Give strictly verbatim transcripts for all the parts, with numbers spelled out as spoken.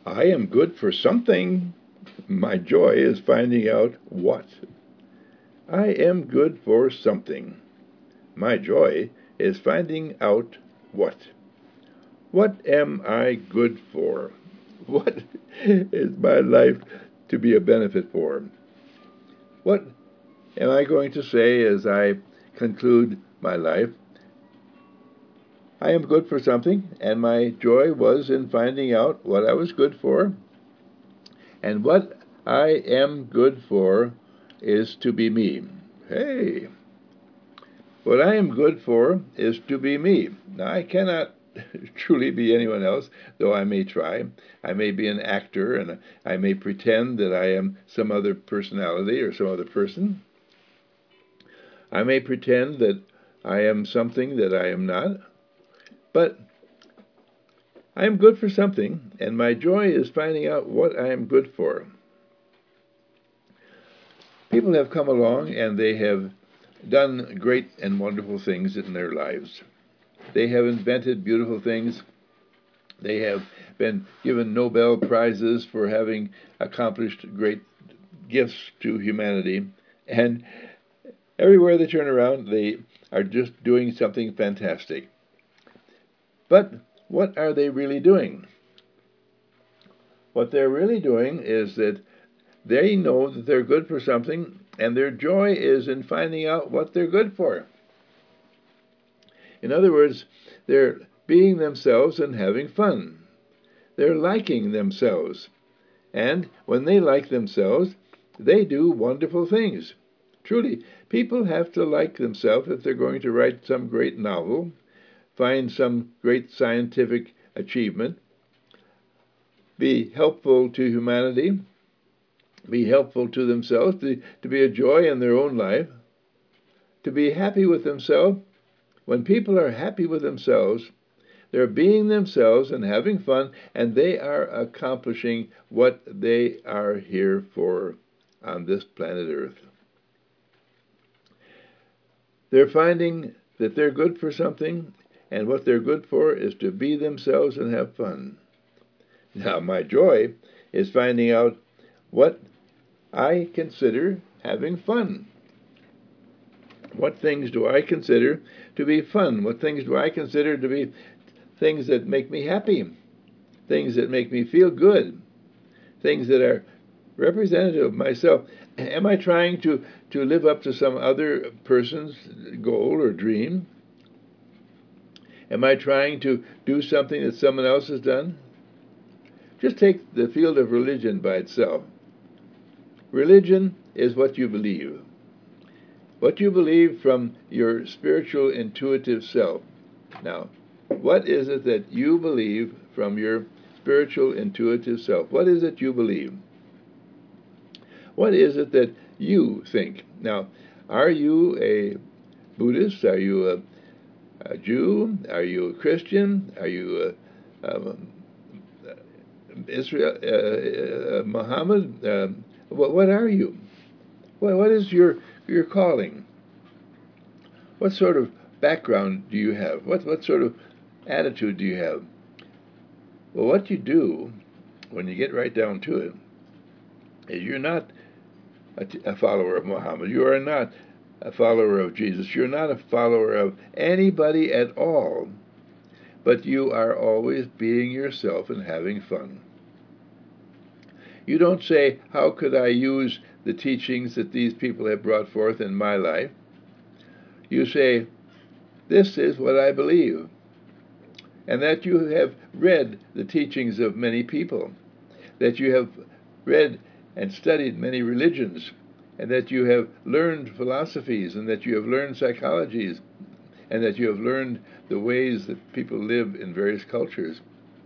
I am good for something. My joy is finding out what. I am good for something. My joy is finding out what. What am I good for? What is my life to be a benefit for? What am I going to say as I conclude my life? I am good for something, and my joy was in finding out what I was good for. And what I am good for is to be me. Hey, what I am good for is to be me. Now, I cannot truly be anyone else, though I may try. I may be an actor, and I may pretend that I am some other personality or some other person. I may pretend that I am something that I am not, but I am good for something, and my joy is finding out what I am good for. People have come along and they have done great and wonderful things in their lives. They have invented beautiful things. They have been given Nobel Prizes for having accomplished great gifts to humanity. And everywhere they turn around, they are just doing something fantastic. But what are they really doing? What they're really doing is that they know that they're good for something, and their joy is in finding out what they're good for. In other words, they're being themselves and having fun. They're liking themselves. And when they like themselves, they do wonderful things. Truly, people have to like themselves if they're going to write some great novel, find some great scientific achievement, be helpful to humanity, be helpful to themselves, to, to be a joy in their own life, to be happy with themselves. When people are happy with themselves, they're being themselves and having fun, and they are accomplishing what they are here for on this planet Earth. They're finding that they're good for something, and what they're good for is to be themselves and have fun. Now, my joy is finding out what I consider having fun. What things do I consider to be fun? What things do I consider to be things that make me happy? Things that make me feel good? Things that are representative of myself. Am I trying to, to live up to some other person's goal or dream? Am I trying to do something that someone else has done? Just take the field of religion by itself. Religion is what you believe. What you believe from your spiritual intuitive self. Now, what is it that you believe from your spiritual intuitive self? What is it you believe? What is it that you think? Now, are you a Buddhist? Are you a, a Jew? Are you a Christian? Are you a, a, Israel, uh, uh, Muhammad? Uh, what, what are you? What, what is your, your calling? What sort of background do you have? What, what sort of attitude do you have? Well, what you do, when you get right down to it, is you're not a, a follower of Muhammad. You are not a follower of Jesus. You're not a follower of anybody at all. But you are always being yourself and having fun. You don't say, how could I use the teachings that these people have brought forth in my life? You say, this is what I believe. And that you have read the teachings of many people, that you have read and studied many religions, and that you have learned philosophies, and that you have learned psychologies, and that you have learned the ways that people live in various cultures.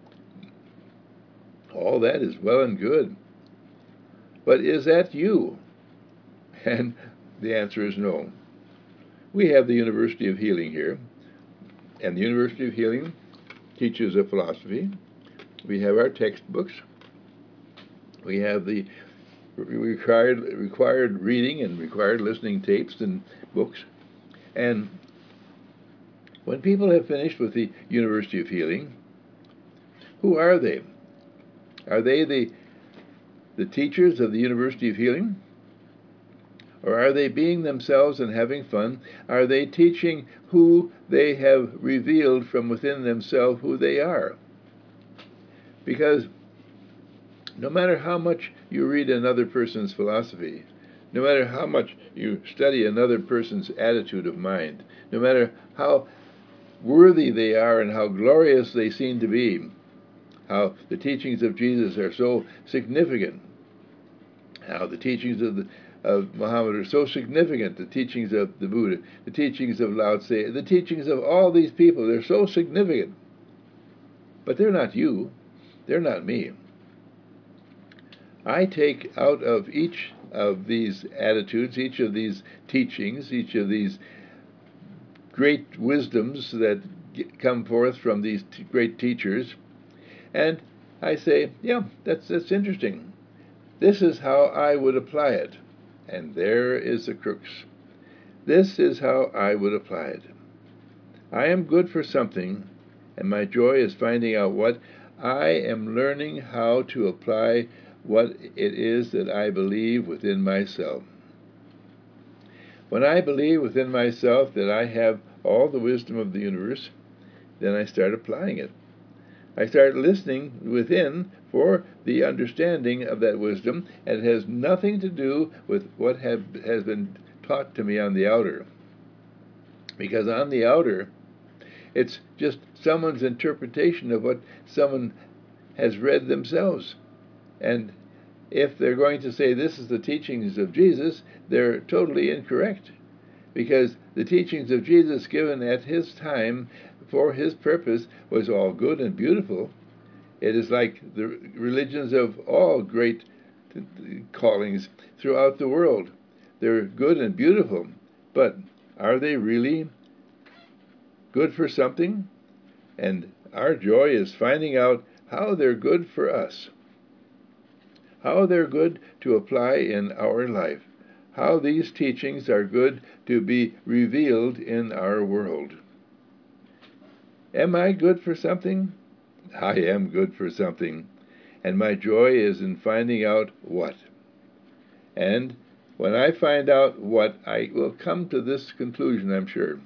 All that is well and good. But is that you? And the answer is no. We have the University of Healing here, and the University of Healing teaches a philosophy. We have our textbooks. We have the required required reading and required listening tapes and books. And when people have finished with the University of Healing, who are they? Are they the, the teachers of the University of Healing? Or are they being themselves and having fun? Are they teaching who they have revealed from within themselves who they are? Because no matter how much you read another person's philosophy, no matter how much you study another person's attitude of mind, no matter how worthy they are and how glorious they seem to be, how the teachings of Jesus are so significant, how the teachings of the of Muhammad are so significant, the teachings of the Buddha, the teachings of Lao Tse, the teachings of all these people, they're so significant. But they're not you. They're not me. I take out of each of these attitudes, each of these teachings, each of these great wisdoms that come forth from these t- great teachers, and I say, yeah, that's that's interesting. This is how I would apply it. And there is the crux. This is how I would apply it. I am good for something, and my joy is finding out what I am learning how to apply what it is that I believe within myself. When I believe within myself that I have all the wisdom of the universe, then I start applying it. I start listening within for the understanding of that wisdom, and it has nothing to do with what have, has been taught to me on the outer. Because on the outer, it's just someone's interpretation of what someone has read themselves. And if they're going to say this is the teachings of Jesus, they're totally incorrect. Because the teachings of Jesus given at his time for his purpose was all good and beautiful. It is like the religions of all great callings throughout the world. They're good and beautiful, but are they really good for something? And our joy is finding out how they're good for us, how they're good to apply in our life, how these teachings are good to be revealed in our world. Am I good for something? I am good for something, and my joy is in finding out what. And when I find out what, I will come to this conclusion, I'm sure.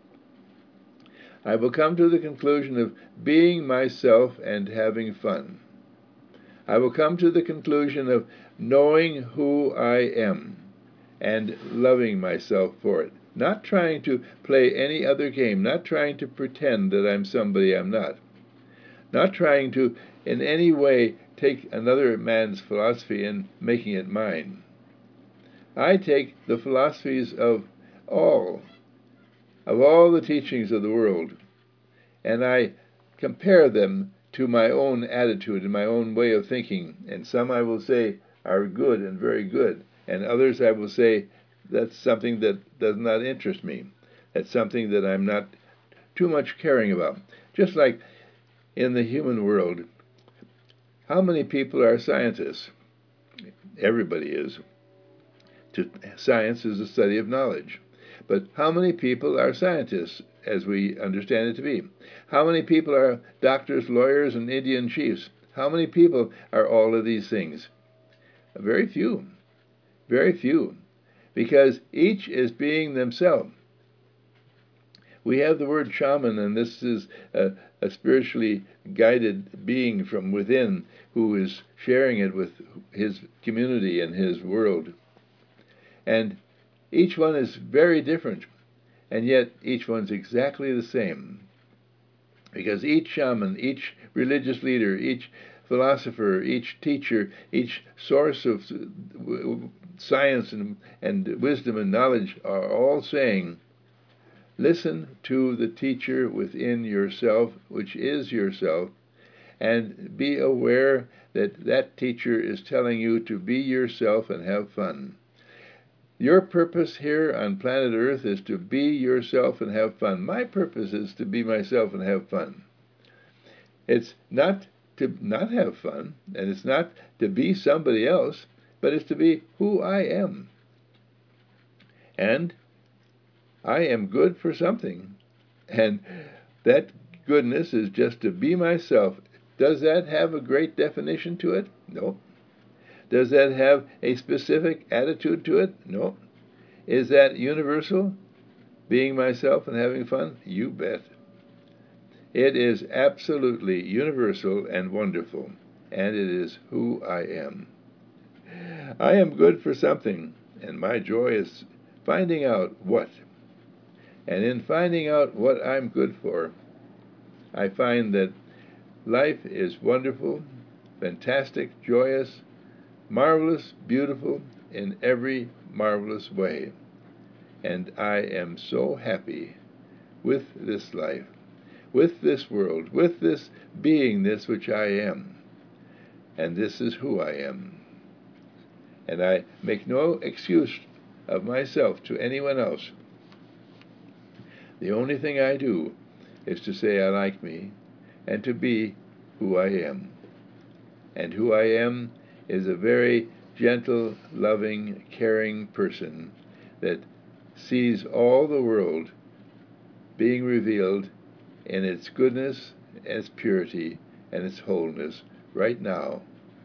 I will come to the conclusion of being myself and having fun. I will come to the conclusion of knowing who I am and loving myself for it. Not trying to play any other game, not trying to pretend that I'm somebody I'm not. Not trying to, in any way, take another man's philosophy and making it mine. I take the philosophies of all, of all the teachings of the world, and I compare them to my own attitude and my own way of thinking. And some I will say are good and very good, and others I will say that's something that does not interest me. That's something that I'm not too much caring about. Just like in the human world, how many people are scientists? Everybody is. To, science is the study of knowledge. But how many people are scientists, as we understand it to be? How many people are doctors, lawyers, and Indian chiefs? How many people are all of these things? Very few. Very few. Because each is being themselves. We have the word shaman, and this is a, a spiritually guided being from within who is sharing it with his community and his world. And each one is very different, and yet each one's exactly the same. Because each shaman, each religious leader, each philosopher, each teacher, each source of science and, and wisdom and knowledge are all saying, listen to the teacher within yourself, which is yourself, and be aware that that teacher is telling you to be yourself and have fun. Your purpose here on planet Earth is to be yourself and have fun. My purpose is to be myself and have fun. It's not to not have fun, and it's not to be somebody else, but it's to be who I am. And I am good for something, and that goodness is just to be myself Does that have a great definition to it? No. Does that have a specific attitude to it? No. Is that universal? Being myself and having fun? You bet. It is absolutely universal and wonderful, and it is who I am. I am good for something, and my joy is finding out what. And in finding out what I'm good for, I find that life is wonderful, fantastic, joyous, marvelous, beautiful in every marvelous way. And I am so happy with this life, with this world, with this beingness which I am. And this is who I am. And I make no excuse of myself to anyone else. The only thing I do is to say I like me and to be who I am. And who I am is a very gentle, loving, caring person that sees all the world being revealed in its goodness, its purity, and its wholeness right now.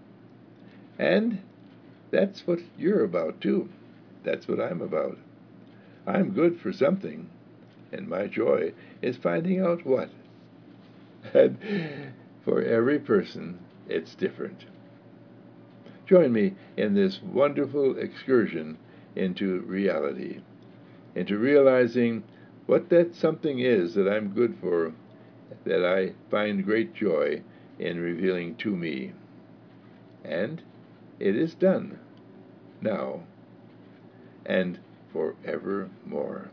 And that's what you're about, too. That's what I'm about. I'm good for something, and my joy is finding out what. And for every person, it's different. Join me in this wonderful excursion into reality, into realizing what that something is that I'm good for, that I find great joy in revealing to me. And it is done, now, and forevermore.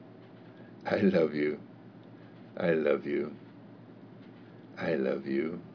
I love you. I love you. I love you.